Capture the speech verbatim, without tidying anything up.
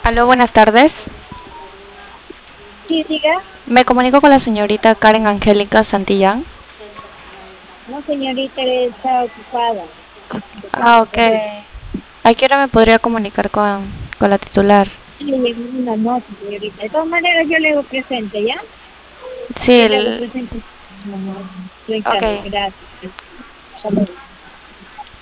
Aló, buenas tardes. Sí, diga. Me comunico con la señorita Karen Angélica Santillán. No, señorita, está ocupada. Ah, ok. ¿A qué hora me podría comunicar con, con la titular? Sí, le llegó una nota, señorita. De todas maneras, yo le hago presente, ¿ya? Sí, Yo le hago el... presente. No, no, no. Soy ok. Carmen, gracias. Hasta luego.